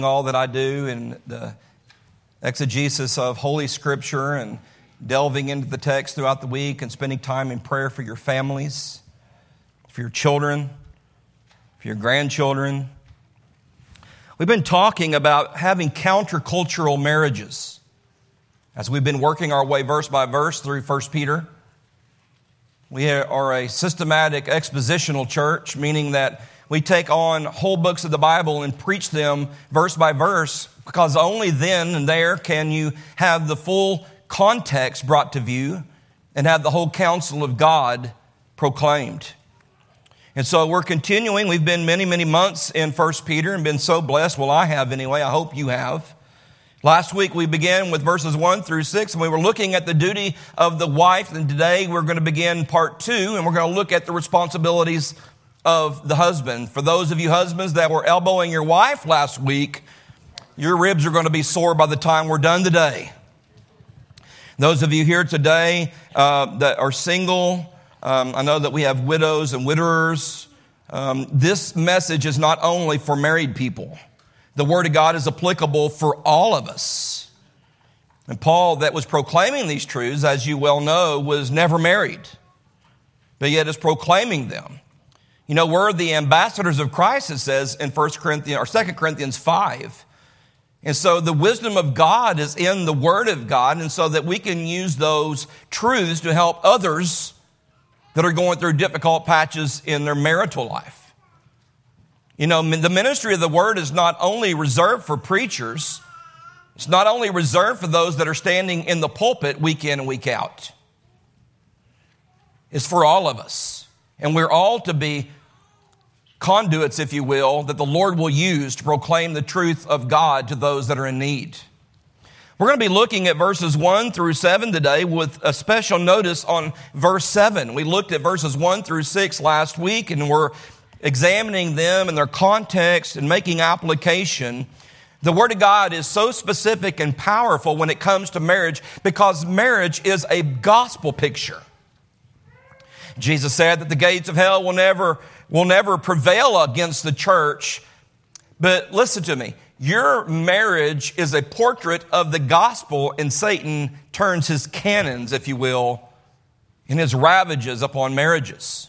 all that I do in the exegesis of Holy Scripture and delving into the text throughout the week and spending time in prayer for your families, for your children, for your grandchildren. We've been talking about having countercultural marriages as we've been working our way verse by verse through 1 Peter. We are a systematic expositional church, meaning that we take on whole books of the Bible and preach them verse by verse, because only then and there can you have the full context brought to view and have the whole counsel of God proclaimed. And so we're continuing. We've been many months in 1 Peter and been so blessed. Well, I have anyway. I hope you have. Last week we began with verses 1 through 6, and we were looking at the duty of the wife. And today we're going to begin part 2, and we're going to look at the responsibilities of the husband. For those of you husbands that were elbowing your wife last week, your ribs are going to be sore by the time we're done today. Those of you here today that are single, I know that we have widows and widowers. This message is not only for married people. The Word of God is applicable for all of us. And Paul, that was proclaiming these truths, as you well know, was never married, but yet is proclaiming them. You know, we're the ambassadors of Christ, it says in 2 Corinthians 5. And so the wisdom of God is in the Word of God, and so that we can use those truths to help others that are going through difficult patches in their marital life. You know, the ministry of the Word is not only reserved for preachers, it's not only reserved for those that are standing in the pulpit week in and week out. It's for all of us. And we're all to be conduits, if you will, that the Lord will use to proclaim the truth of God to those that are in need. We're going to be looking at verses 1 through 7 today with a special notice on verse 7. We looked at verses 1 through 6 last week, and we're examining them in their context and making application. The Word of God is so specific and powerful when it comes to marriage because marriage is a gospel picture. Jesus said that the gates of hell will never prevail against the church. But listen to me. Your marriage is a portrait of the gospel, and Satan turns his cannons, if you will, and his ravages upon marriages.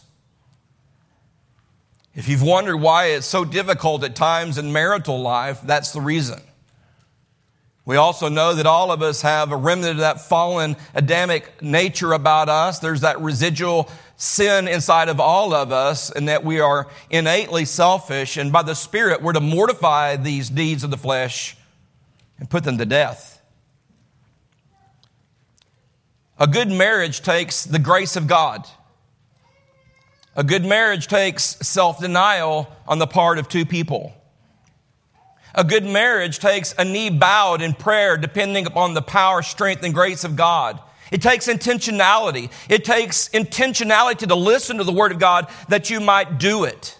If you've wondered why it's so difficult at times in marital life, that's the reason. We also know that all of us have a remnant of that fallen Adamic nature about us. There's that residual sin inside of all of us, and that we are innately selfish. And by the Spirit, we're to mortify these deeds of the flesh and put them to death. A good marriage takes the grace of God. A good marriage takes self-denial on the part of two people. A good marriage takes a knee bowed in prayer, depending upon the power, strength, and grace of God. It takes intentionality. It takes intentionality to listen to the Word of God that you might do it.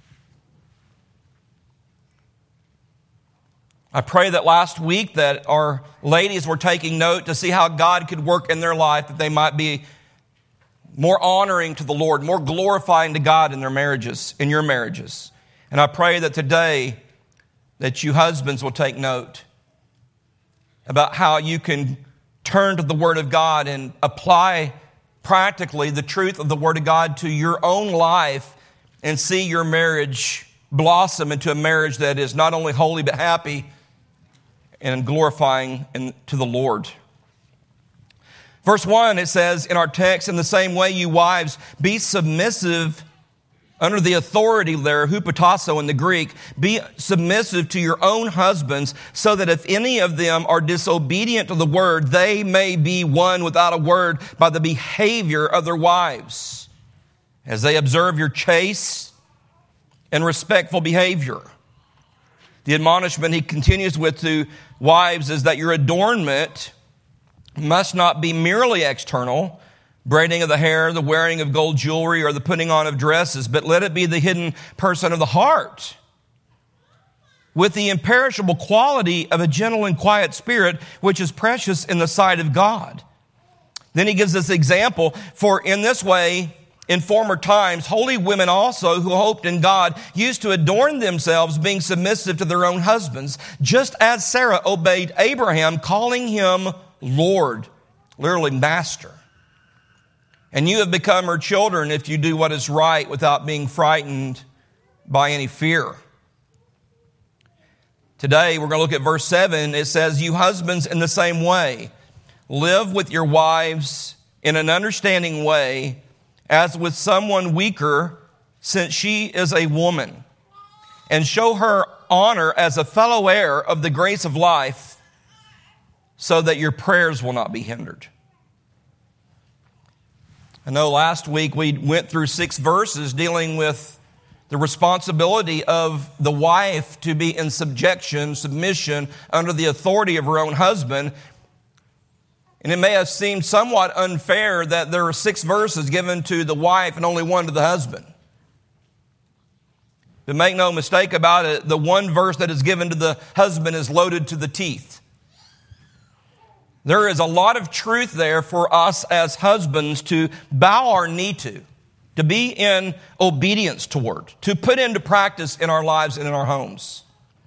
I pray that last week that our ladies were taking note to see how God could work in their life, that they might be more honoring to the Lord, more glorifying to God in their marriages, in your marriages. And I pray that today that you husbands will take note about how you can turn to the Word of God and apply practically the truth of the Word of God to your own life and see your marriage blossom into a marriage that is not only holy but happy and glorifying to the Lord. Verse 1, it says in our text, in the same way, you wives, be submissive under the authority there, hupotasso in the Greek, be submissive to your own husbands, so that if any of them are disobedient to the word, they may be won without a word by the behavior of their wives, as they observe your chaste and respectful behavior. The admonishment he continues with to wives is that your adornment must not be merely external, braiding of the hair, the wearing of gold jewelry, or the putting on of dresses, but let it be the hidden person of the heart, with the imperishable quality of a gentle and quiet spirit, which is precious in the sight of God. Then he gives this example, for in this way In former times, holy women also who hoped in God used to adorn themselves, being submissive to their own husbands, just as Sarah obeyed Abraham, calling him Lord, literally master. And you have become her children if you do what is right without being frightened by any fear. Today, we're going to look at verse 7. It says, you husbands in the same way, live with your wives in an understanding way, as with someone weaker, since she is a woman, and show her honor as a fellow heir of the grace of life, so that your prayers will not be hindered. I know last week we went through 6 verses dealing with the responsibility of the wife to be in submission, under the authority of her own husband. And it may have seemed somewhat unfair that there are 6 verses given to the wife and only 1 to the husband. But make no mistake about it, the 1 verse that is given to the husband is loaded to the teeth. There is a lot of truth there for us as husbands to bow our knee to be in obedience toward, to put into practice in our lives and in our homes.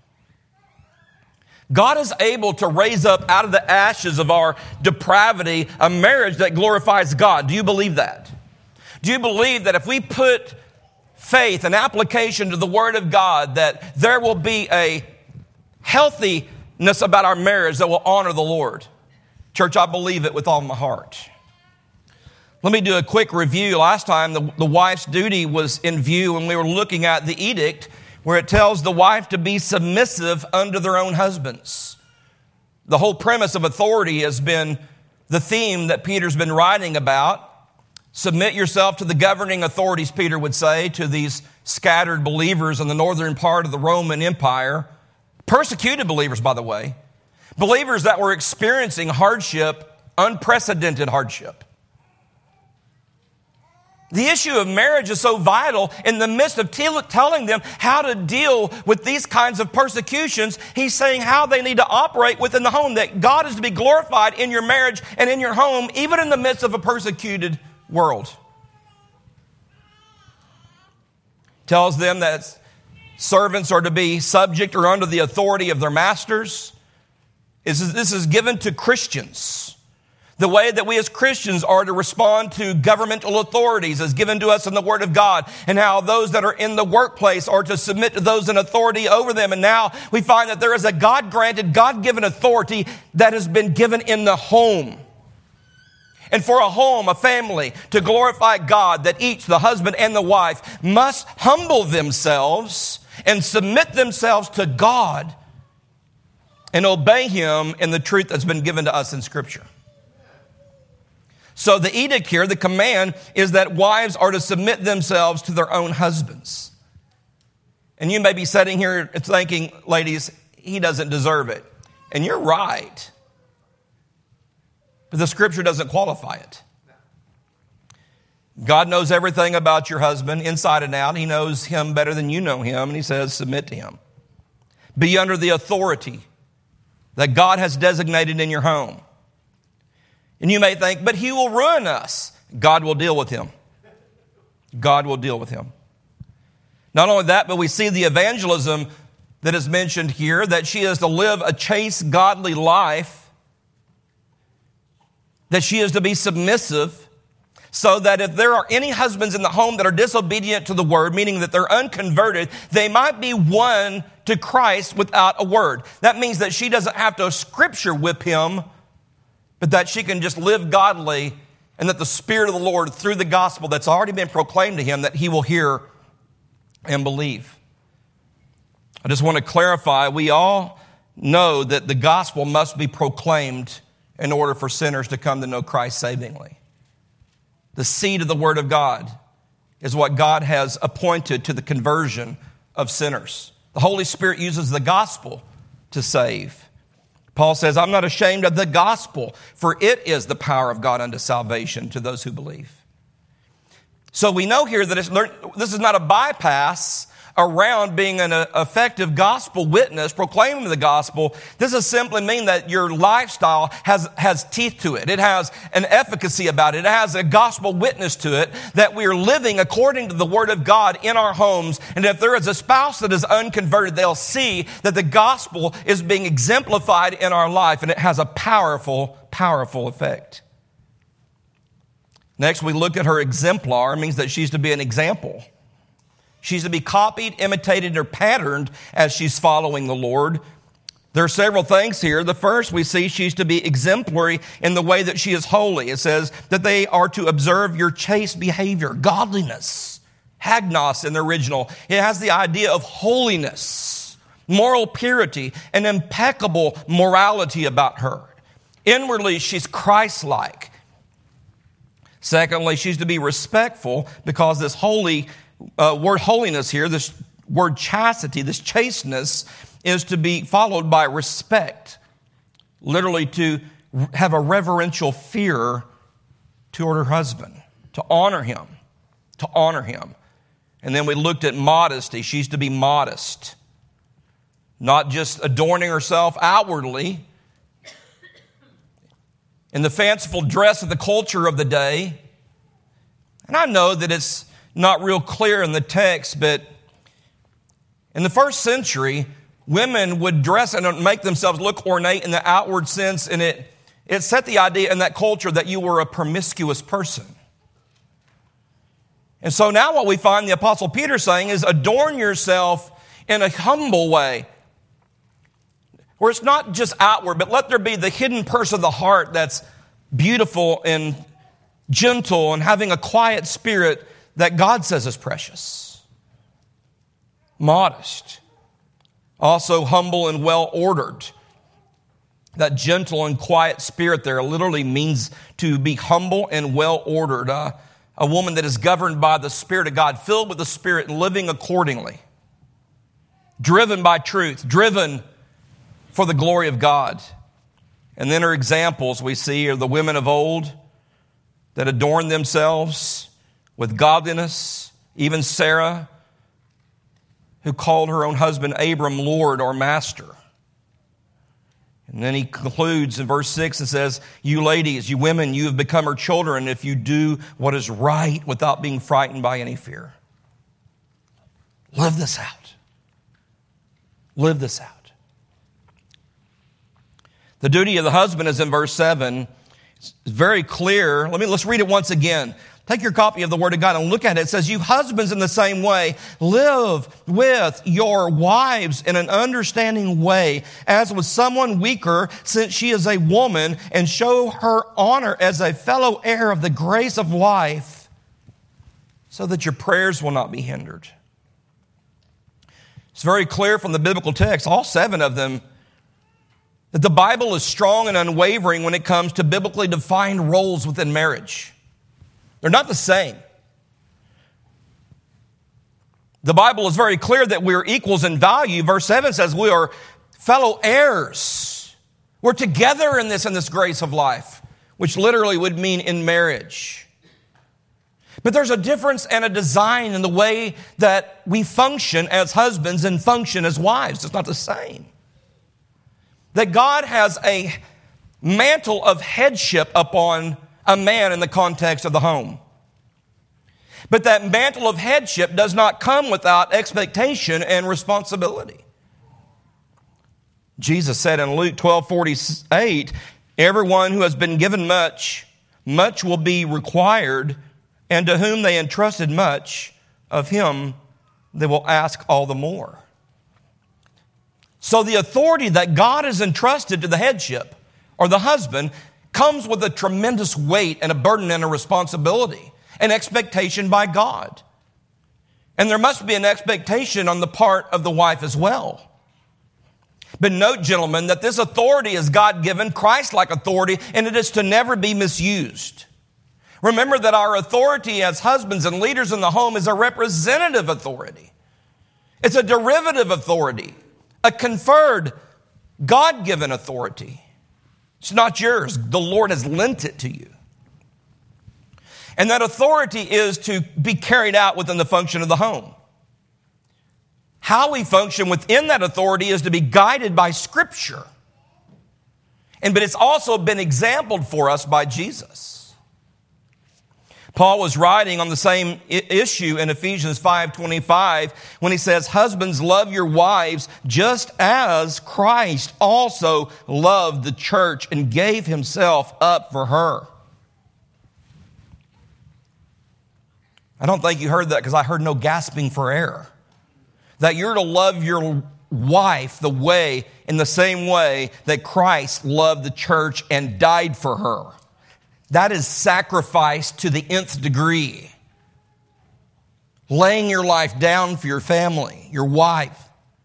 God is able to raise up out of the ashes of our depravity a marriage that glorifies God. Do you believe that? Do you believe that if we put faith and application to the Word of God, that there will be a healthiness about our marriage that will honor the Lord? Church, I believe it with all my heart. Let me do a quick review. Last time, the wife's duty was in view when we were looking at the edict, where it tells the wife to be submissive unto their own husbands. The whole premise of authority has been the theme that Peter's been writing about. Submit yourself to the governing authorities, Peter would say, to these scattered believers in the northern part of the Roman Empire. Persecuted believers, by the way. Believers that were experiencing hardship, unprecedented hardship. The issue of marriage is so vital in the midst of telling them how to deal with these kinds of persecutions. He's saying how they need to operate within the home, that God is to be glorified in your marriage and in your home, even in the midst of a persecuted world. Tells them that servants are to be subject or under the authority of their masters. This is given to Christians. The way that we as Christians are to respond to governmental authorities is given to us in the Word of God, and how those that are in the workplace are to submit to those in authority over them. And now we find that there is a God-granted, God-given authority that has been given in the home. And for a home, a family, to glorify God, that each, the husband and the wife, must humble themselves and submit themselves to God and obey Him in the truth that's been given to us in Scripture. So the edict here, the command, is that wives are to submit themselves to their own husbands. And you may be sitting here thinking, ladies, he doesn't deserve it. And you're right. But the Scripture doesn't qualify it. God knows everything about your husband, inside and out. He knows him better than you know him, and He says, submit to him. Be under the authority that God has designated in your home. And you may think, but he will ruin us. God will deal with him. God will deal with him. Not only that, but we see the evangelism that is mentioned here, that she is to live a chaste, godly life, that she is to be submissive, so that if there are any husbands in the home that are disobedient to the word, meaning that they're unconverted, they might be won to Christ without a word. That means that she doesn't have to scripture whip him, but that she can just live godly, and that the Spirit of the Lord, through the gospel that's already been proclaimed to him, that he will hear and believe. I just want to clarify, we all know that the gospel must be proclaimed in order for sinners to come to know Christ savingly. The seed of the Word of God is what God has appointed to the conversion of sinners. The Holy Spirit uses the gospel to save. Paul says, I'm not ashamed of the gospel, for it is the power of God unto salvation to those who believe. So we know here that this is not a bypass around being an effective gospel witness, proclaiming the gospel, this does simply mean that your lifestyle has teeth to it. It has an efficacy about it. It has a gospel witness to it, that we are living according to the Word of God in our homes. And if there is a spouse that is unconverted, they'll see that the gospel is being exemplified in our life, and it has a powerful, powerful effect. Next, we look at her exemplar. It means that she's to be an example. She's to be copied, imitated, or patterned as she's following the Lord. There are several things here. The first, we see she's to be exemplary in the way that she is holy. It says that they are to observe your chaste behavior, godliness, hagnos in the original. It has the idea of holiness, moral purity, and impeccable morality about her. Inwardly, she's Christ-like. Secondly, she's to be respectful, because this holy word holiness here, this word chastity, this chasteness, is to be followed by respect. Literally to have a reverential fear toward her husband, to honor him, to honor him. And then we looked at modesty. She's to be modest, not just adorning herself outwardly in the fanciful dress of the culture of the day. And I know that it's not real clear in the text, but in the first century, women would dress and make themselves look ornate in the outward sense, and it set the idea in that culture that you were a promiscuous person. And so now what we find the Apostle Peter saying is adorn yourself in a humble way, where it's not just outward, but let there be the hidden purse of the heart that's beautiful and gentle and having a quiet spirit that God says is precious. Modest. Also humble and well-ordered. That gentle and quiet spirit there literally means to be humble and well-ordered. A woman that is governed by the Spirit of God, filled with the Spirit and living accordingly. Driven by truth, driven for the glory of God. And then her examples we see are the women of old that adorned themselves with godliness. Even Sarah, who called her own husband Abram Lord or Master. And then he concludes in verse 6 and says, you ladies, you women, you have become her children if you do what is right without being frightened by any fear. Live this out. Live this out. The duty of the husband is in verse 7. It's very clear. Let's read it once again. Take your copy of the Word of God and look at it. It says, you husbands in the same way, live with your wives in an understanding way, as with someone weaker, since she is a woman, and show her honor as a fellow heir of the grace of life, so that your prayers will not be hindered. It's very clear from the biblical text, all 7 of them, that the Bible is strong and unwavering when it comes to biblically defined roles within marriage. They're not the same. The Bible is very clear that we're equals in value. Verse 7 says we are fellow heirs. We're together in this grace of life, which literally would mean in marriage. But there's a difference and a design in the way that we function as husbands and function as wives. It's not the same. That God has a mantle of headship upon a man in the context of the home. But that mantle of headship does not come without expectation and responsibility. Jesus said in Luke 12:48, everyone who has been given much, much will be required, and to whom they entrusted much, of him they will ask all the more. So the authority that God has entrusted to the headship, or the husband, comes with a tremendous weight and a burden and a responsibility, an expectation by God. And there must be an expectation on the part of the wife as well. But note, gentlemen, that this authority is God-given, Christ-like authority, and it is to never be misused. Remember that our authority as husbands and leaders in the home is a representative authority. It's a derivative authority, a conferred, God-given authority. It's not yours. The Lord has lent it to you. And that authority is to be carried out within the function of the home. how we function within that authority is to be guided by Scripture. But it's also been exampled for us by Jesus. Paul was writing on the same issue in Ephesians 5:25 when he says, "Husbands, love your wives just as Christ also loved the church and gave himself up for her." I don't think you heard that because I heard no gasping for air. That you're to love your wife in the same way that Christ loved the church and died for her. That is sacrifice to the nth degree. Laying your life down for your family, your wife.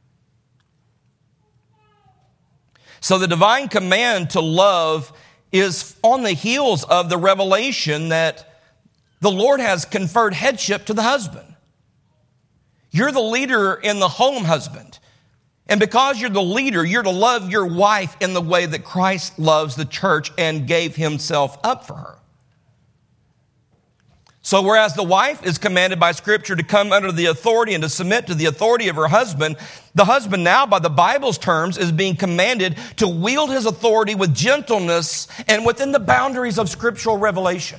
So the divine command to love is on the heels of the revelation that the Lord has conferred headship to the husband. You're the leader in the home, husband. And because you're the leader, you're to love your wife in the way that Christ loves the church and gave himself up for her. So whereas the wife is commanded by Scripture to come under the authority and to submit to the authority of her husband, the husband now, by the Bible's terms, is being commanded to wield his authority with gentleness and within the boundaries of scriptural revelation.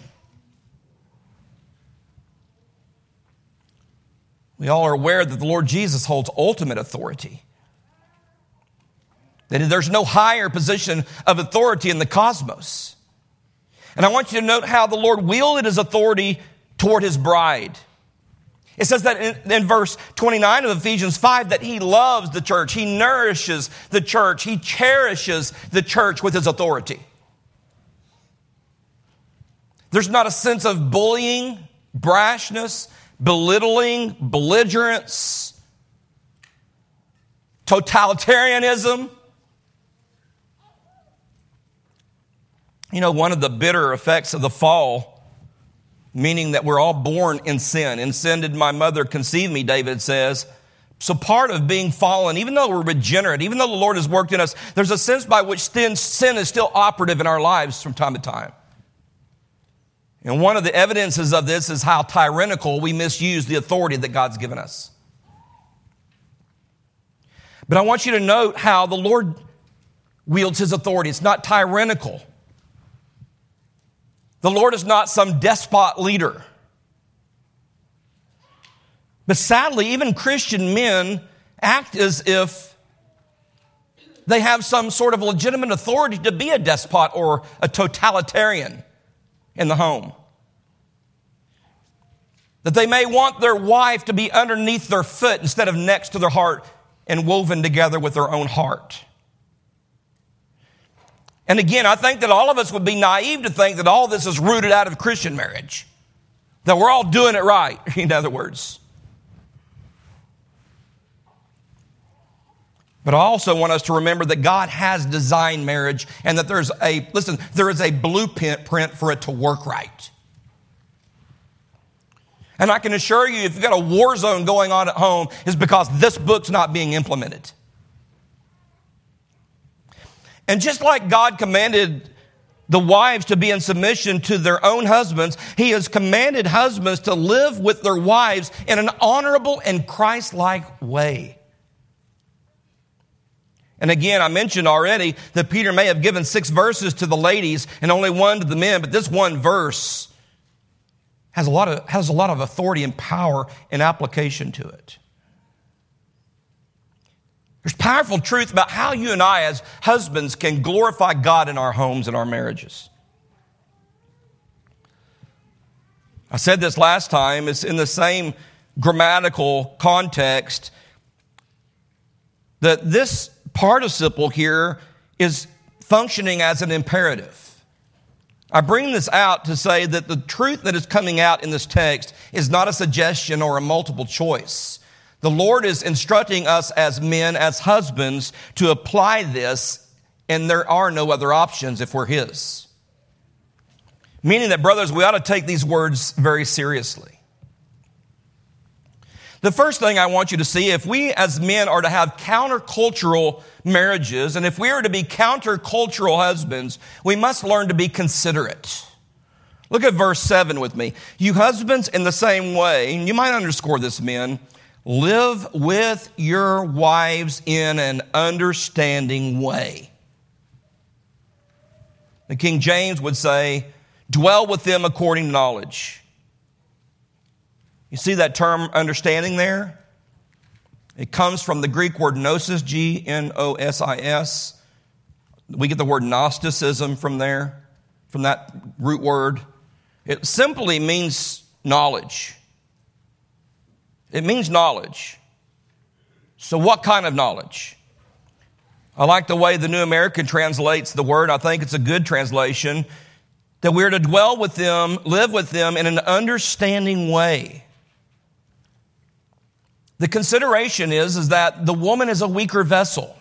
We all are aware that the Lord Jesus holds ultimate authority. That there's no higher position of authority in the cosmos. And I want you to note how the Lord wielded his authority toward his bride. It says that in verse 29 of Ephesians 5 that he loves the church, he nourishes the church, he cherishes the church with his authority. There's not a sense of bullying, brashness, belittling, belligerence, totalitarianism. You know, one of the bitter effects of the fall, meaning that we're all born in sin. In sin did my mother conceive me, David says. So part of being fallen, even though we're regenerate, even though the Lord has worked in us, there's a sense by which sin is still operative in our lives from time to time. And one of the evidences of this is how tyrannical we misuse the authority that God's given us. But I want you to note how the Lord wields his authority. It's not tyrannical. The Lord is not some despot leader. But sadly, even Christian men act as if they have some sort of legitimate authority to be a despot or a totalitarian in the home. That they may want their wife to be underneath their foot instead of next to their heart and woven together with their own heart. And again, I think that all of us would be naive to think that all this is rooted out of Christian marriage. That we're all doing it right, in other words. But I also want us to remember that God has designed marriage and that there is a blueprint for it to work right. And I can assure you, if you've got a war zone going on at home, it's because this book's not being implemented. And just like God commanded the wives to be in submission to their own husbands, he has commanded husbands to live with their wives in an honorable and Christ-like way. And again, I mentioned already that Peter may have given 6 verses to the ladies and only 1 to the men, but this one verse has a lot of authority and power and application to it. There's powerful truth about how you and I as husbands can glorify God in our homes and our marriages. I said this last time, it's in the same grammatical context that this participle here is functioning as an imperative. I bring this out to say that the truth that is coming out in this text is not a suggestion or a multiple choice. The Lord is instructing us as men, as husbands, to apply this, and there are no other options if we're his. Meaning that, brothers, we ought to take these words very seriously. The first thing I want you to see, if we as men are to have countercultural marriages, and if we are to be countercultural husbands, we must learn to be considerate. Look at verse 7 with me. You husbands, in the same way, and you might underscore this, men, Live with your wives in an understanding way. The King James would say, dwell with them according to knowledge. You see that term understanding there? It comes from the Greek word gnosis, Gnosis. We get the word Gnosticism from there, from that root word. It simply means knowledge. It means knowledge. So what kind of knowledge? I like the way the New American translates the word. I think it's a good translation. That we're to dwell with them, live with them in an understanding way. The consideration is that the woman is a weaker vessel.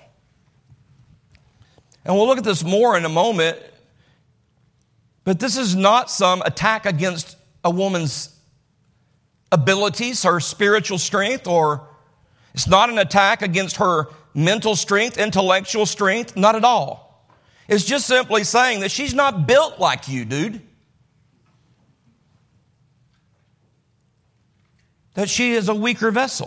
And we'll look at this more in a moment. But this is not some attack against a woman's abilities, her spiritual strength, or it's not an attack against her mental strength, intellectual strength, not at all. It's just simply saying that she's not built like you, dude. That she is a weaker vessel.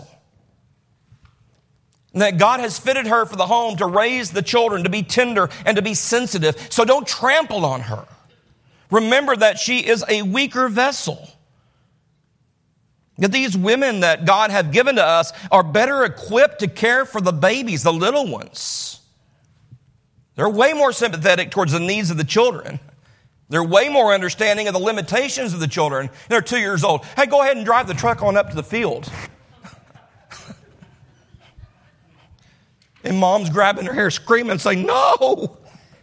And that God has fitted her for the home to raise the children, to be tender and to be sensitive. So don't trample on her. Remember that she is a weaker vessel. That these women that God have given to us are better equipped to care for the babies, the little ones. They're way more sympathetic towards the needs of the children. They're way more understanding of the limitations of the children. They're 2 years old. Hey, go ahead and drive the truck on up to the field. And mom's grabbing her hair, screaming, saying, no.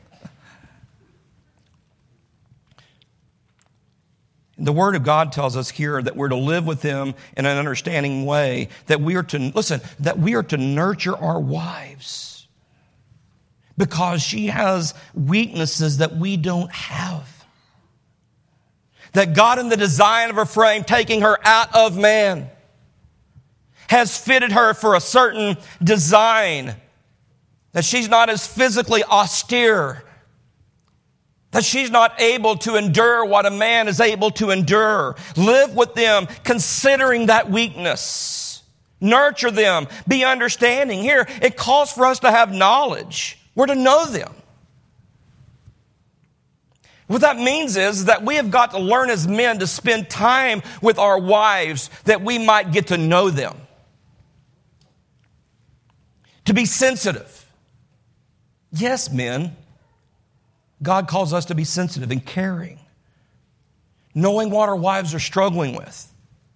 The Word of God tells us here that we're to live with them in an understanding way, that we are to nurture our wives because she has weaknesses that we don't have. That God in the design of her frame, taking her out of man, has fitted her for a certain design, that she's not as physically austere, that she's not able to endure what a man is able to endure. Live with them, considering that weakness. Nurture them. Be understanding. Here, it calls for us to have knowledge. We're to know them. What that means is that we have got to learn as men to spend time with our wives that we might get to know them. To be sensitive. Yes, men. God calls us to be sensitive and caring, knowing what our wives are struggling with,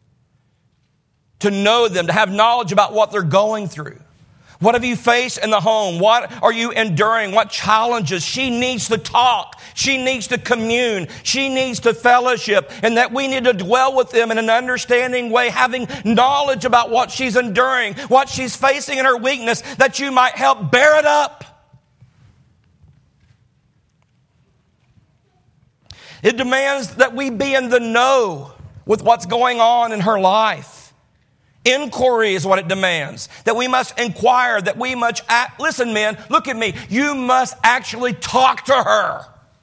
to know them, to have knowledge about what they're going through. What have you faced in the home? What are you enduring? What challenges? She needs to talk. She needs to commune. She needs to fellowship, and that we need to dwell with them in an understanding way, having knowledge about what she's enduring, what she's facing in her weakness, that you might help bear it up. It demands that we be in the know with what's going on in her life. Inquiry is what it demands. That we must inquire, that we must act. Listen, men, look at me. You must actually talk to her.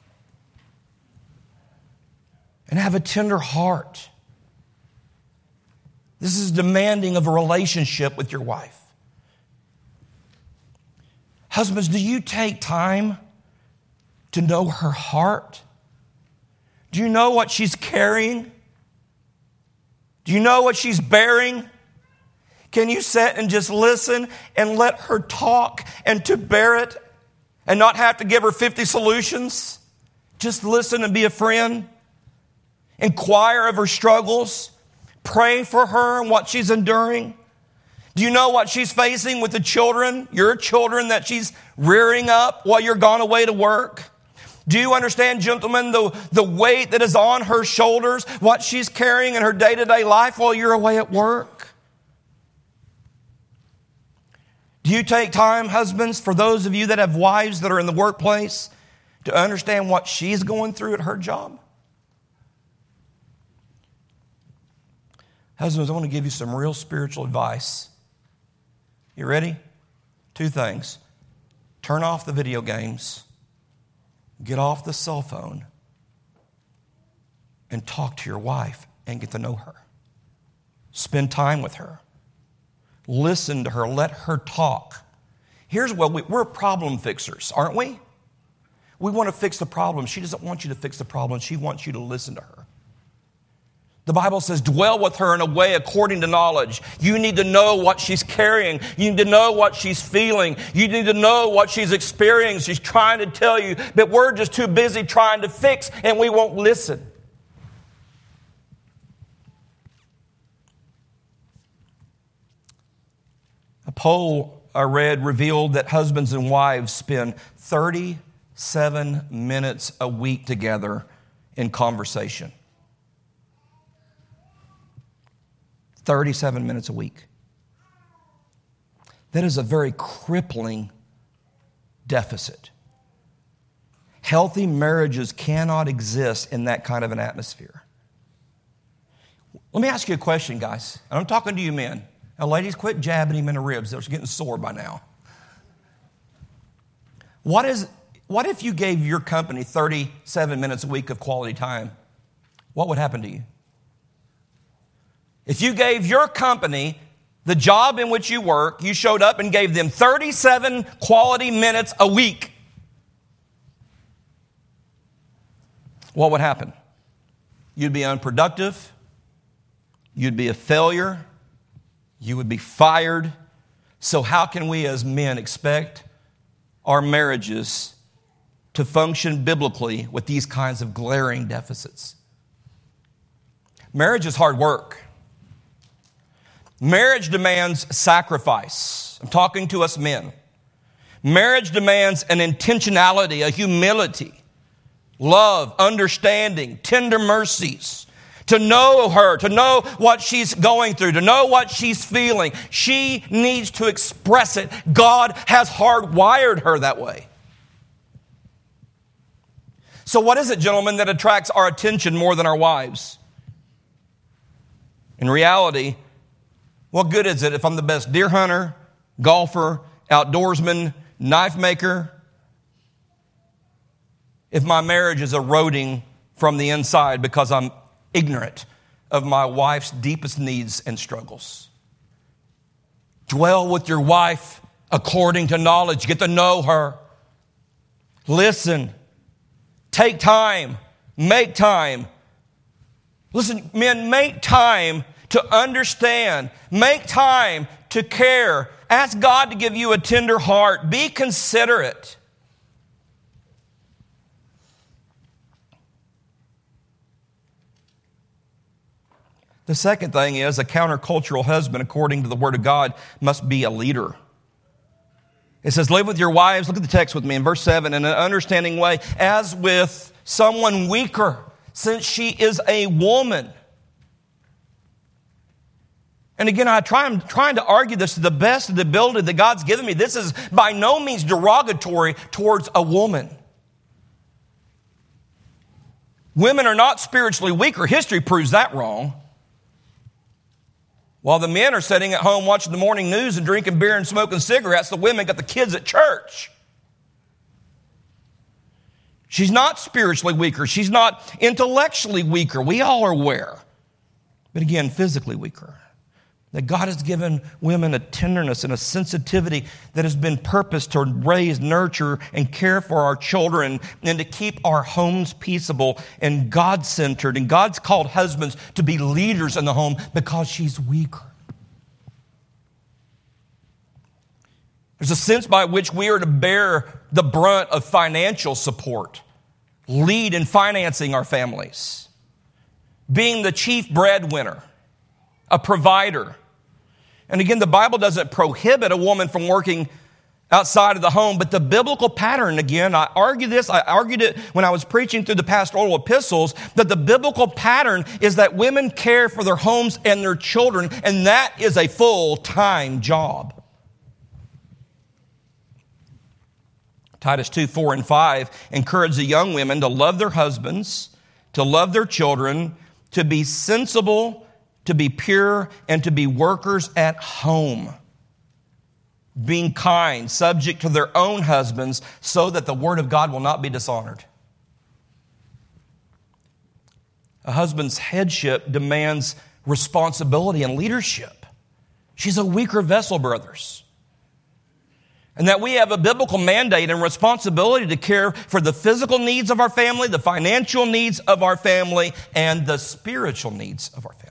And have a tender heart. This is demanding of a relationship with your wife. Husbands, do you take time to know her heart? Do you know what she's carrying? Do you know what she's bearing? Can you sit and just listen and let her talk and to bear it and not have to give her 50 solutions? Just listen and be a friend. Inquire of her struggles. Pray for her and what she's enduring. Do you know what she's facing with the children, your children that she's rearing up while you're gone away to work? Do you understand, gentlemen, the weight that is on her shoulders, what she's carrying in her day-to-day life while you're away at work? Do you take time, husbands, for those of you that have wives that are in the workplace, to understand what she's going through at her job? Husbands, I want to give you some real spiritual advice. You ready? 2 things. Turn off the video games. Get off the cell phone and talk to your wife and get to know her. Spend time with her. Listen to her. Let her talk. Here's what we're problem fixers, aren't we? We want to fix the problem. She doesn't want you to fix the problem. She wants you to listen to her. The Bible says, dwell with her in a way according to knowledge. You need to know what she's carrying. You need to know what she's feeling. You need to know what she's experiencing. She's trying to tell you, but we're just too busy trying to fix, and we won't listen. A poll I read revealed that husbands and wives spend 37 minutes a week together in conversation. 37 minutes a week. That is a very crippling deficit. Healthy marriages cannot exist in that kind of an atmosphere. Let me ask you a question, guys. And I'm talking to you men. Now, ladies, quit jabbing him in the ribs. They're getting sore by now. What if you gave your company 37 minutes a week of quality time? What would happen to you? If you gave your company the job in which you work, you showed up and gave them 37 quality minutes a week, what would happen? You'd be unproductive. You'd be a failure. You would be fired. So how can we as men expect our marriages to function biblically with these kinds of glaring deficits? Marriage is hard work. Marriage demands sacrifice. I'm talking to us men. Marriage demands an intentionality, a humility, love, understanding, tender mercies. To know her, to know what she's going through, to know what she's feeling. She needs to express it. God has hardwired her that way. So what is it, gentlemen, that attracts our attention more than our wives? In reality, what good is it if I'm the best deer hunter, golfer, outdoorsman, knife maker, if my marriage is eroding from the inside because I'm ignorant of my wife's deepest needs and struggles? Dwell with your wife according to knowledge. Get to know her. Listen. Take time. Make time. Listen, men, make time to understand. Make time to care. Ask God to give you a tender heart. Be considerate. The second thing is a countercultural husband, according to the Word of God, must be a leader. It says, live with your wives. Look at the text with me in verse 7. In an understanding way, as with someone weaker, since she is a woman. And again, I'm trying to argue this to the best of the ability that God's given me. This is by no means derogatory towards a woman. Women are not spiritually weaker. History proves that wrong. While the men are sitting at home watching the morning news and drinking beer and smoking cigarettes, the women got the kids at church. She's not spiritually weaker. She's not intellectually weaker. We all are aware. But again, physically weaker. That God has given women a tenderness and a sensitivity that has been purposed to raise, nurture, and care for our children and to keep our homes peaceable and God-centered. And God's called husbands to be leaders in the home because she's weaker. There's a sense by which we are to bear the brunt of financial support, lead in financing our families, being the chief breadwinner, a provider. And again, the Bible doesn't prohibit a woman from working outside of the home, but the biblical pattern, again, I argued it when I was preaching through the pastoral epistles, that the biblical pattern is that women care for their homes and their children, and that is a full-time job. Titus 2, 4, and 5 encourage the young women to love their husbands, to love their children, to be sensible, to be pure, and to be workers at home. Being kind, subject to their own husbands, so that the word of God will not be dishonored. A husband's headship demands responsibility and leadership. She's a weaker vessel, brothers. And that we have a biblical mandate and responsibility to care for the physical needs of our family, the financial needs of our family, and the spiritual needs of our family.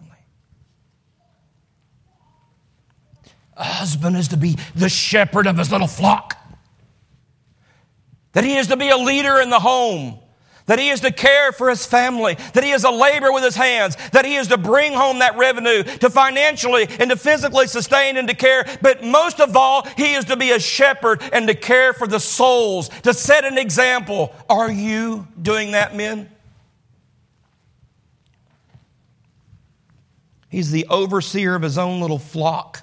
A husband is to be the shepherd of his little flock. That he is to be a leader in the home. That he is to care for his family. That he is to labor with his hands. That he is to bring home that revenue to financially and to physically sustain and to care. But most of all, he is to be a shepherd and to care for the souls. To set an example. Are you doing that, men? He's the overseer of his own little flock.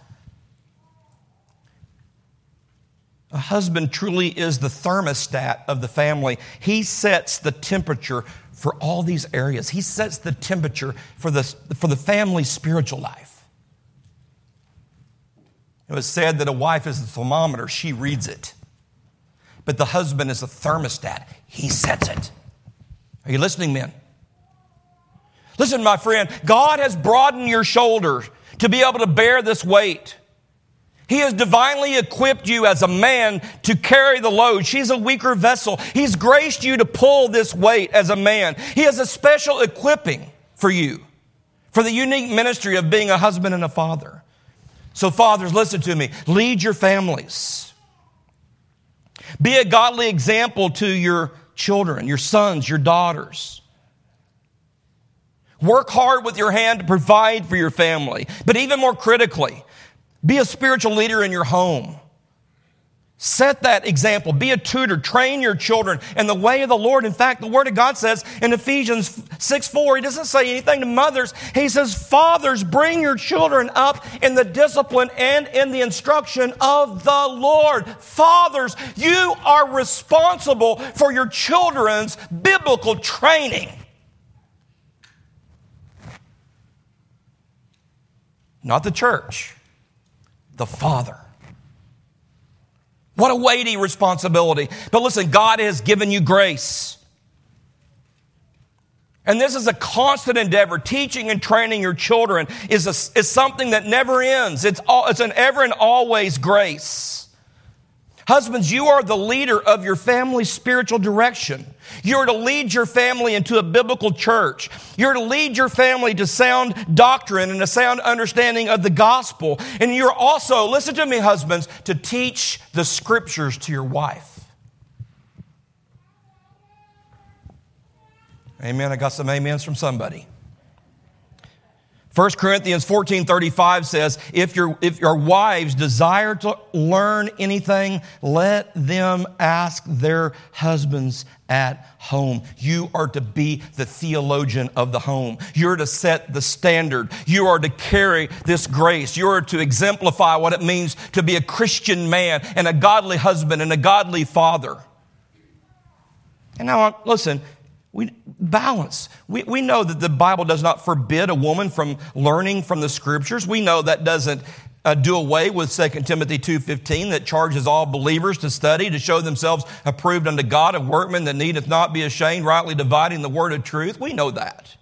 A husband truly is the thermostat of the family. He sets the temperature for all these areas. He sets the temperature for the family's spiritual life. It was said that a wife is the thermometer. She reads it. But the husband is the thermostat. He sets it. Are you listening, men? Listen, my friend, God has broadened your shoulders to be able to bear this weight. He has divinely equipped you as a man to carry the load. She's a weaker vessel. He's graced you to pull this weight as a man. He has a special equipping for you, for the unique ministry of being a husband and a father. So fathers, listen to me. Lead your families. Be a godly example to your children, your sons, your daughters. Work hard with your hand to provide for your family. But even more critically, be a spiritual leader in your home. Set that example. Be a tutor. Train your children in the way of the Lord. In fact, the Word of God says in Ephesians 6:4, He doesn't say anything to mothers. He says, fathers, bring your children up in the discipline and in the instruction of the Lord. Fathers, you are responsible for your children's biblical training. Not the church. The father. What a weighty responsibility. But listen, God has given you grace. And this is a constant endeavor. Teaching and training your children is something that never ends. It's an ever and always grace. Husbands, you are the leader of your family's spiritual direction. You're to lead your family into a biblical church. You're to lead your family to sound doctrine and a sound understanding of the gospel. And you're also, listen to me, husbands, to teach the scriptures to your wife. Amen. I got some amens from somebody. 1 Corinthians 14:35 says, if your wives desire to learn anything, let them ask their husbands at home. You are to be the theologian of the home. You're to set the standard. You are to carry this grace. You are to exemplify what it means to be a Christian man and a godly husband and a godly father. And now, listen, we balance. We know that the Bible does not forbid a woman from learning from the scriptures. We know that doesn't do away with 2 Timothy 2:15 that charges all believers to study, to show themselves approved unto God, a workman that needeth not be ashamed, rightly dividing the word of truth. We know that.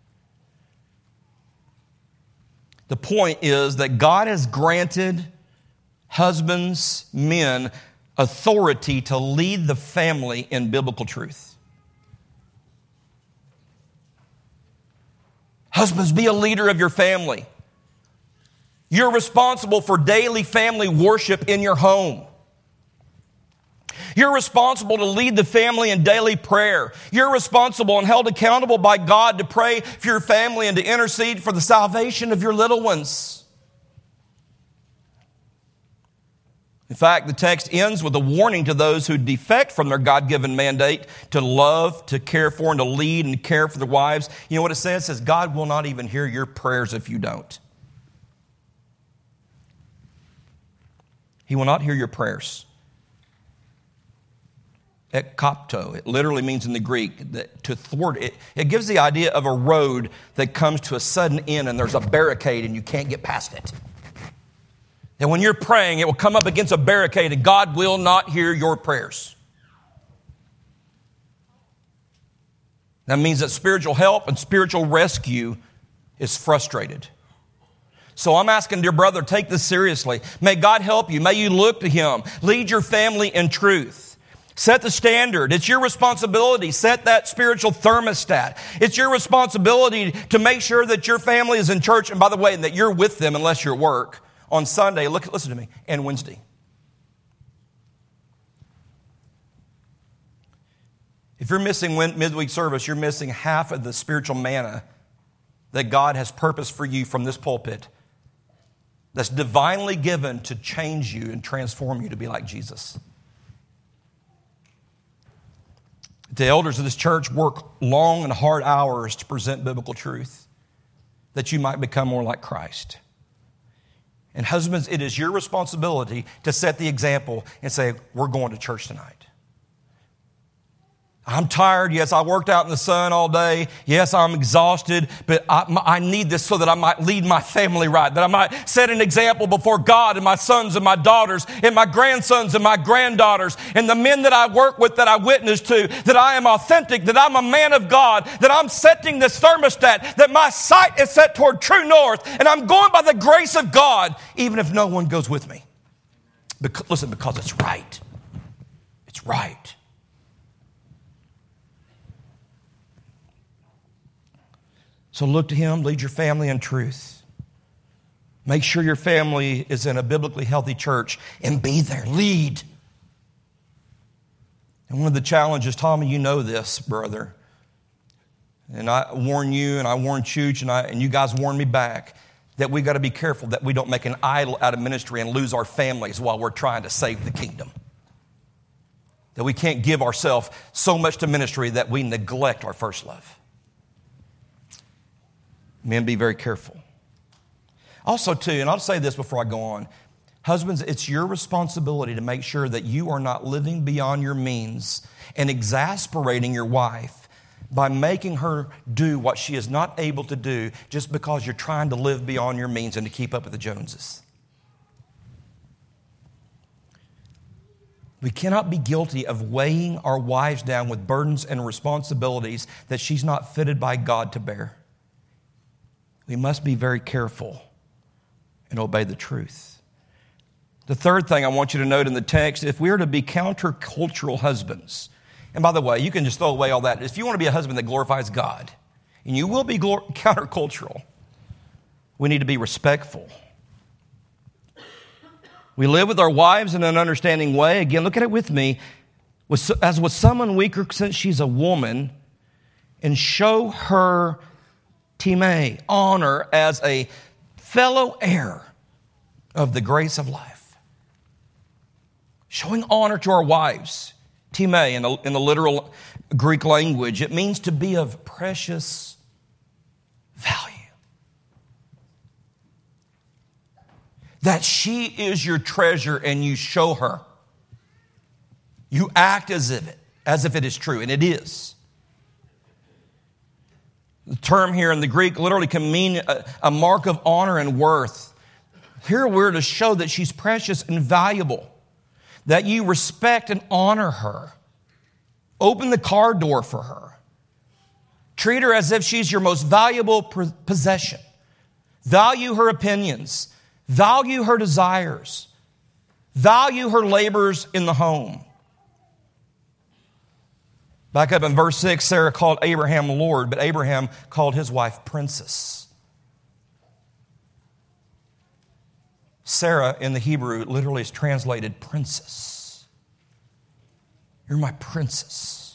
The point is that God has granted husbands, men, authority to lead the family in biblical truth. Husbands, be a leader of your family. You're responsible for daily family worship in your home. You're responsible to lead the family in daily prayer. You're responsible and held accountable by God to pray for your family and to intercede for the salvation of your little ones. In fact, the text ends with a warning to those who defect from their God-given mandate to love, to care for, and to lead and care for their wives. You know what it says? It says, God will not even hear your prayers if you don't. He will not hear your prayers. Ekopto, it literally means in the Greek that to thwart it. It gives the idea of a road that comes to a sudden end and there's a barricade and you can't get past it. And when you're praying, it will come up against a barricade and God will not hear your prayers. That means that spiritual help and spiritual rescue is frustrated. So I'm asking, dear brother, take this seriously. May God help you. May you look to Him. Lead your family in truth. Set the standard. It's your responsibility. Set that spiritual thermostat. It's your responsibility to make sure that your family is in church. And by the way, that you're with them unless you're at work on Sunday. Listen to me. And Wednesday. If you're missing midweek service, you're missing half of the spiritual manna that God has purposed for you from this pulpit. That's divinely given to change you and transform you to be like Jesus. The elders of this church work long and hard hours to present biblical truth that you might become more like Christ. And husbands, it is your responsibility to set the example and say, we're going to church tonight. I'm tired. Yes, I worked out in the sun all day. Yes, I'm exhausted, but I need this so that I might lead my family right, that I might set an example before God and my sons and my daughters and my grandsons and my granddaughters and the men that I work with, that I witness to, that I am authentic, that I'm a man of God, that I'm setting this thermostat, that my sight is set toward true north, and I'm going by the grace of God, even if no one goes with me. Because it's right. It's right. So look to Him, lead your family in truth. Make sure your family is in a biblically healthy church and be there. Lead. And one of the challenges, Tommy, you know this, brother, and I warn you and I warn Chooch and you guys warn me back, that we got to be careful that we don't make an idol out of ministry and lose our families while we're trying to save the kingdom. That we can't give ourselves so much to ministry that we neglect our first love. Men, be very careful. Also, too, and I'll say this before I go on, husbands, it's your responsibility to make sure that you are not living beyond your means and exasperating your wife by making her do what she is not able to do just because you're trying to live beyond your means and to keep up with the Joneses. We cannot be guilty of weighing our wives down with burdens and responsibilities that she's not fitted by God to bear. We must be very careful and obey the truth. The third thing I want you to note in the text, if we are to be countercultural husbands, and by the way, you can just throw away all that. If you want to be a husband that glorifies God, and you will be countercultural, we need to be respectful. We live with our wives in an understanding way. Again, look at it with me. As with someone weaker, since she's a woman, and show her time, honor, as a fellow heir of the grace of life. Showing honor to our wives. Time, in the literal Greek language, it means to be of precious value. That she is your treasure and you show her. You act as if it is true, and it is. The term here in the Greek literally can mean a mark of honor and worth. Here we're to show that she's precious and valuable, that you respect and honor her. Open the car door for her. Treat her as if she's your most valuable possession. Value her opinions. Value her desires. Value her labors in the home. Back up in verse 6, Sarah called Abraham Lord, but Abraham called his wife Princess. Sarah in the Hebrew literally is translated princess. You're my princess.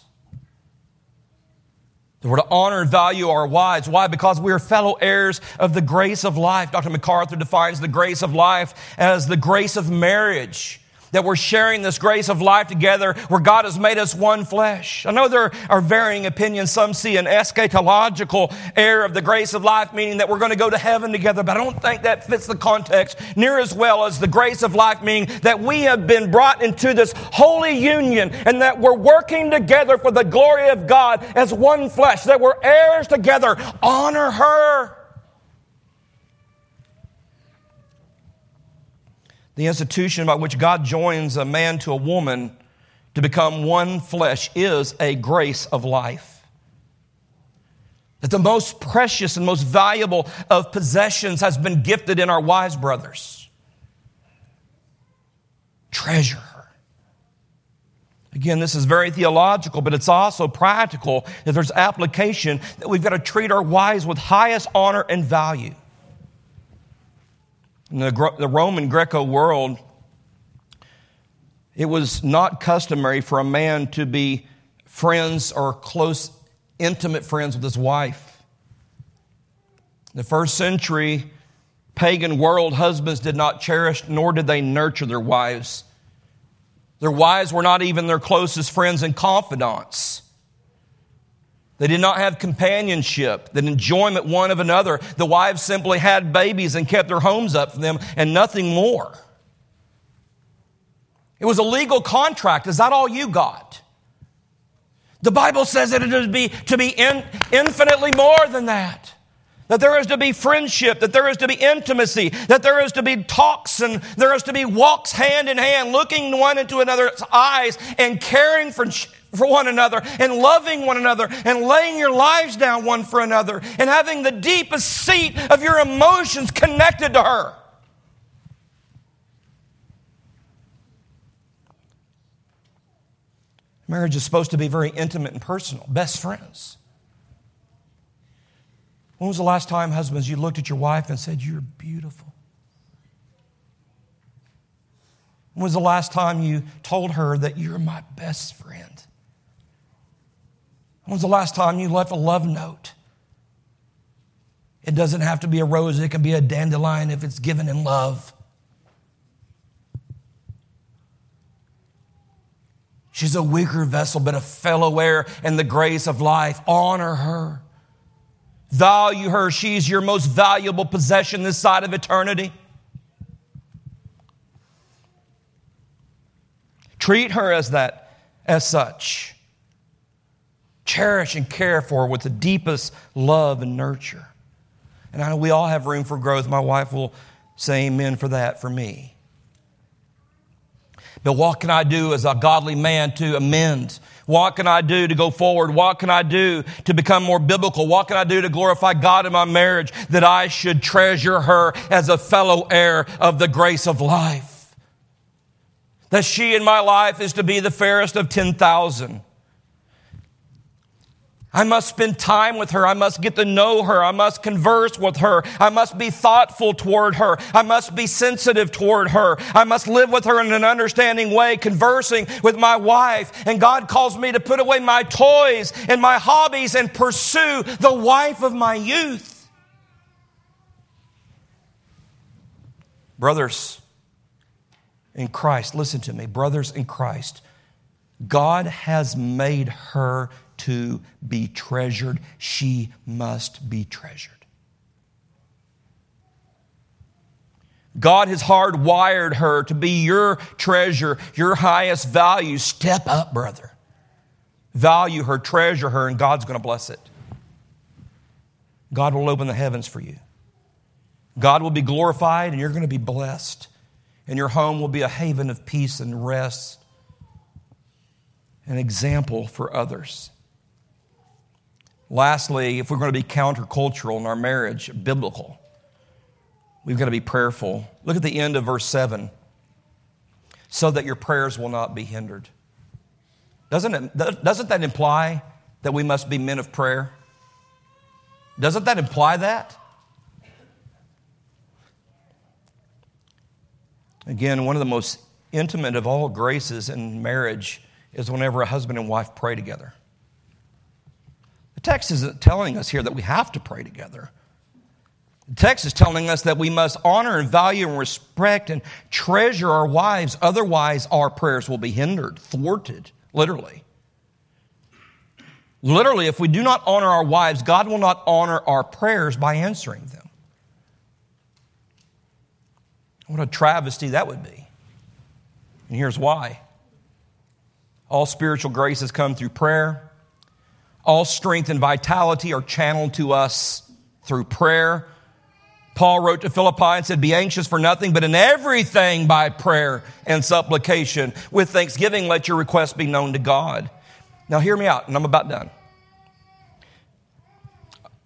We're to honor and value our wives. Why? Because we are fellow heirs of the grace of life. Dr. MacArthur defines the grace of life as the grace of marriage. That we're sharing this grace of life together where God has made us one flesh. I know there are varying opinions. Some see an eschatological heir of the grace of life, meaning that we're going to go to heaven together. But I don't think that fits the context near as well as the grace of life, meaning that we have been brought into this holy union and that we're working together for the glory of God as one flesh, that we're heirs together. Honor her. The institution by which God joins a man to a woman to become one flesh is a grace of life. that the most precious and most valuable of possessions has been gifted in our wives, brothers. Treasure her. Again, this is very theological, but it's also practical that there's application that we've got to treat our wives with highest honor and value. In the Roman Greco world, it was not customary for a man to be friends or close, intimate friends with his wife. In the first century, pagan world, husbands did not cherish nor did they nurture their wives. Their wives were not even their closest friends and confidants. They did not have companionship, that enjoyment one of another. The wives simply had babies and kept their homes up for them and nothing more. It was a legal contract. Is that all you got? The Bible says that it is to be infinitely more than that. That there is to be friendship, that there is to be intimacy, that there is to be talks, and there is to be walks hand in hand, looking one into another's eyes and caring for one another and loving one another and laying your lives down one for another and having the deepest seat of your emotions connected to her. Marriage is supposed to be very intimate and personal, best friends. When was the last time, husbands, you looked at your wife and said, "You're beautiful"? When was the last time you told her that you're my best friend? When was the last time you left a love note? It doesn't have to be a rose, it can be a dandelion if it's given in love. She's a weaker vessel, but a fellow heir in the grace of life. Honor her. Value her. She's your most valuable possession this side of eternity. Treat her as such. Cherish and care for her with the deepest love and nurture. And I know we all have room for growth. My wife will say amen for that for me. But what can I do as a godly man to amend? What can I do to go forward? What can I do to become more biblical? What can I do to glorify God in my marriage? That I should treasure her as a fellow heir of the grace of life. That she in my life is to be the fairest of 10,000. I must spend time with her. I must get to know her. I must converse with her. I must be thoughtful toward her. I must be sensitive toward her. I must live with her in an understanding way, conversing with my wife. And God calls me to put away my toys and my hobbies and pursue the wife of my youth. Brothers in Christ, listen to me. Brothers in Christ, God has made her to be treasured. She must be treasured. God has hardwired her to be your treasure, your highest value. Step up, brother. Value her, treasure her, and God's going to bless it. God will open the heavens for you. God will be glorified, and you're going to be blessed. And your home will be a haven of peace and rest, an example for others. Lastly, if we're going to be countercultural in our marriage, biblical, we've got to be prayerful. Look at the end of verse 7. So that your prayers will not be hindered. Doesn't that imply that we must be men of prayer? Doesn't that imply that? Again, one of the most intimate of all graces in marriage is whenever a husband and wife pray together. The text isn't telling us here that we have to pray together. The text is telling us that we must honor and value and respect and treasure our wives. Otherwise, our prayers will be hindered, thwarted, literally. Literally, if we do not honor our wives, God will not honor our prayers by answering them. What a travesty that would be. And here's why. All spiritual graces come through prayer. All strength and vitality are channeled to us through prayer. Paul wrote to Philippi and said, "Be anxious for nothing, but in everything by prayer and supplication. With thanksgiving, let your requests be known to God." Now hear me out, and I'm about done.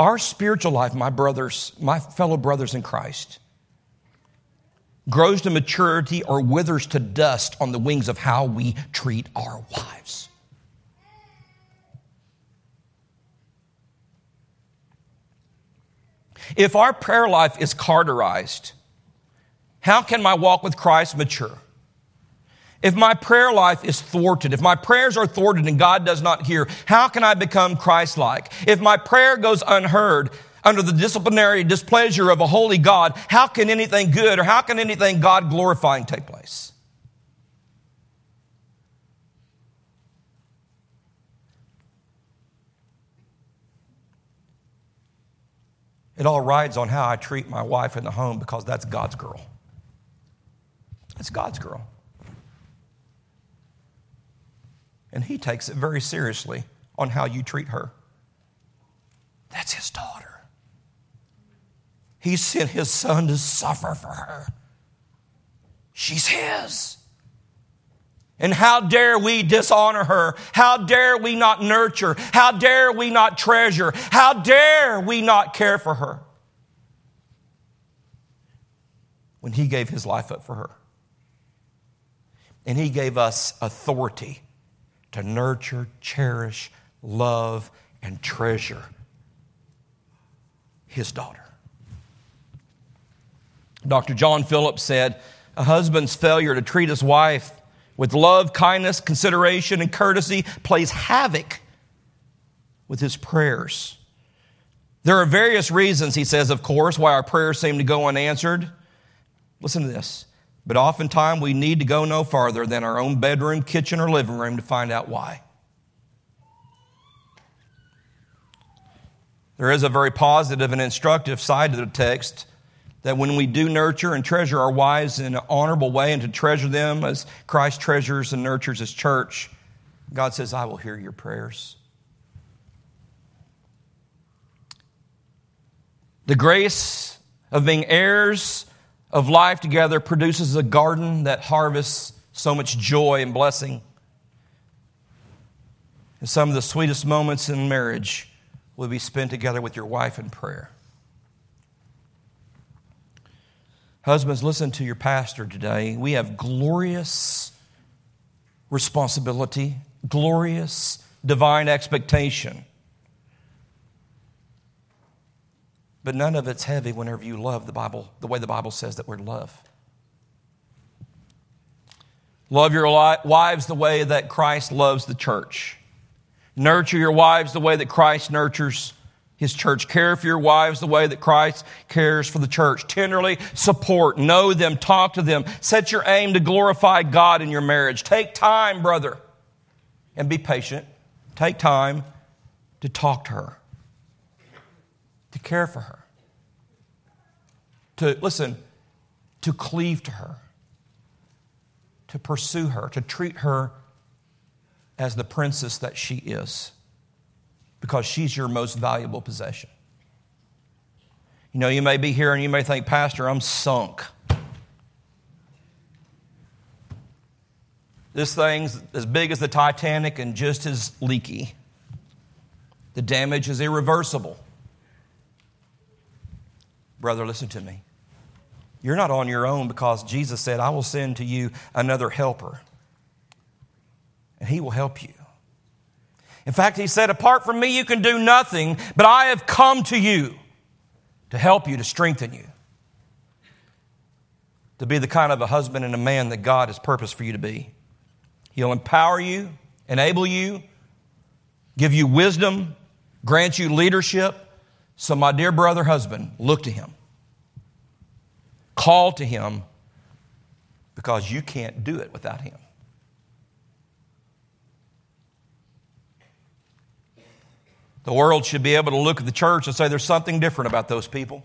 Our spiritual life, my brothers, my fellow brothers in Christ, grows to maturity or withers to dust on the wings of how we treat our wives. If our prayer life is cauterized, how can my walk with Christ mature? If my prayer life is thwarted, if my prayers are thwarted and God does not hear, how can I become Christ-like? If my prayer goes unheard under the disciplinary displeasure of a holy God, how can anything good or how can anything God-glorifying take place? It all rides on how I treat my wife in the home because that's God's girl. That's God's girl. And He takes it very seriously on how you treat her. That's His daughter. He sent His Son to suffer for her. She's His. And how dare we dishonor her? How dare we not nurture? How dare we not treasure? How dare we not care for her? When He gave His life up for her. And He gave us authority to nurture, cherish, love, and treasure His daughter. Dr. John Phillips said, a husband's failure to treat his wife with love, kindness, consideration, and courtesy plays havoc with his prayers. There are various reasons, he says, of course, why our prayers seem to go unanswered. Listen to this. But oftentimes we need to go no farther than our own bedroom, kitchen, or living room to find out why. There is a very positive and instructive side to the text that when we do nurture and treasure our wives in an honorable way and to treasure them as Christ treasures and nurtures His church, God says, I will hear your prayers. The grace of being heirs of life together produces a garden that harvests so much joy and blessing. And some of the sweetest moments in marriage will be spent together with your wife in prayer. Husbands, listen to your pastor today. We have glorious responsibility, glorious divine expectation. But none of it's heavy whenever you love the Bible, the way the Bible says that we're to love. Love your wives the way that Christ loves the church. Nurture your wives the way that Christ nurtures His church. Care for your wives the way that Christ cares for the church. Tenderly support, know them, talk to them. Set your aim to glorify God in your marriage. Take time, brother, and be patient. Take time to talk to her, to care for her, to cleave to her, to pursue her, to treat her as the princess that she is, because she's your most valuable possession. You know, you may be here and you may think, Pastor, I'm sunk. This thing's as big as the Titanic and just as leaky. The damage is irreversible. Brother, listen to me. You're not on your own because Jesus said, I will send to you another helper. And He will help you. In fact, He said, apart from me, you can do nothing, but I have come to you to help you, to strengthen you, to be the kind of a husband and a man that God has purposed for you to be. He'll empower you, enable you, give you wisdom, grant you leadership. So my dear brother, husband, look to Him. Call to Him, because you can't do it without Him. The world should be able to look at the church and say there's something different about those people.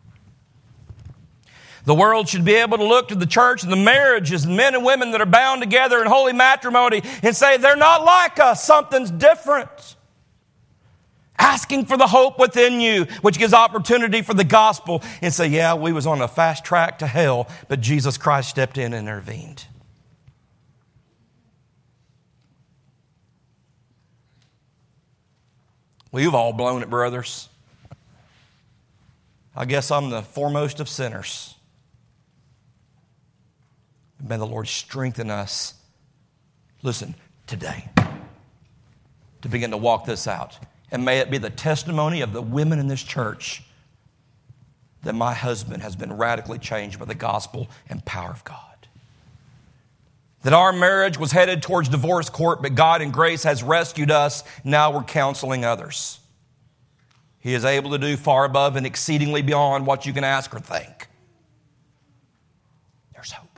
The world should be able to look to the church and the marriages and men and women that are bound together in holy matrimony and say they're not like us, something's different. Asking for the hope within you, which gives opportunity for the gospel, and say, yeah, we was on a fast track to hell, but Jesus Christ stepped in and intervened. We've all blown it, brothers. I guess I'm the foremost of sinners. May the Lord strengthen us, listen, today, to begin to walk this out. And may it be the testimony of the women in this church that my husband has been radically changed by the gospel and power of God. That our marriage was headed towards divorce court, but God in grace has rescued us. Now we're counseling others. He is able to do far above and exceedingly beyond what you can ask or think. There's hope.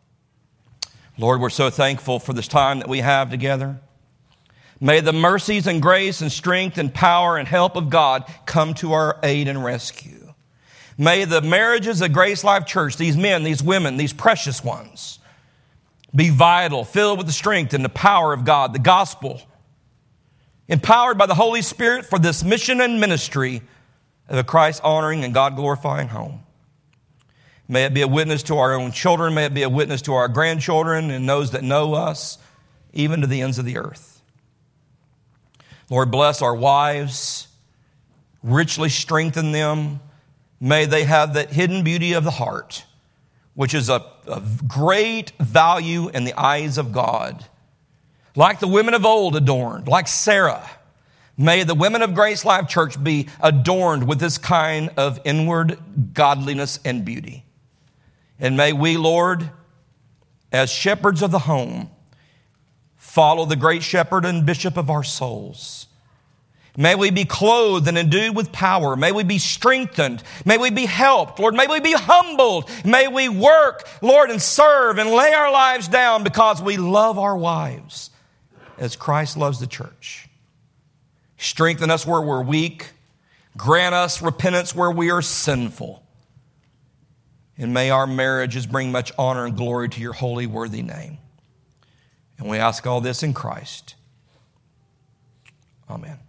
Lord, we're so thankful for this time that we have together. May the mercies and grace and strength and power and help of God come to our aid and rescue. May the marriages of Grace Life Church, these men, these women, these precious ones, be vital, filled with the strength and the power of God, the gospel, empowered by the Holy Spirit for this mission and ministry of a Christ-honoring and God-glorifying home. May it be a witness to our own children. May it be a witness to our grandchildren and those that know us, even to the ends of the earth. Lord, bless our wives, richly strengthen them. May they have that hidden beauty of the heart, which is of great value in the eyes of God. Like the women of old adorned, like Sarah, may the women of Grace Life Church be adorned with this kind of inward godliness and beauty. And may we, Lord, as shepherds of the home, follow the great shepherd and bishop of our souls. May we be clothed and endued with power. May we be strengthened. May we be helped. Lord, may we be humbled. May we work, Lord, and serve and lay our lives down because we love our wives as Christ loves the church. Strengthen us where we're weak. Grant us repentance where we are sinful. And may our marriages bring much honor and glory to your holy, worthy name. And we ask all this in Christ. Amen.